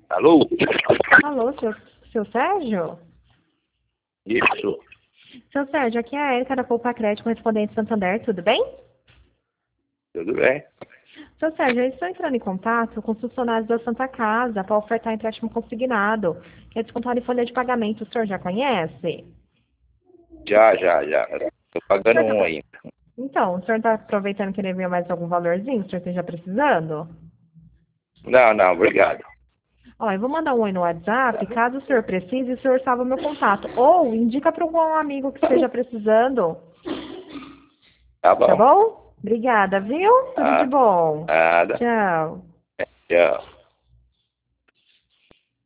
Alô? Alô, seu Sérgio? Isso. Seu Sérgio, aqui é a Érica da Poupa Crédito, correspondente Santander, tudo bem? Tudo bem? Seu Sérgio, eu estou entrando em contato com os funcionários da Santa Casa para ofertar empréstimo consignado, que é descontado em folha de pagamento. O senhor já conhece? Já. Tô O pagando senhor um tá... ainda. Então, o senhor está aproveitando que ele enviou mais algum valorzinho, o senhor esteja precisando? Não, obrigado. Ó, eu vou mandar um oi no WhatsApp, caso o senhor precise, o senhor salva meu contato. Ou indica para algum amigo que esteja precisando, Tá tá bom. bom? Obrigada, viu? Tudo de Ah, bom. nada. Tchau. Tchau.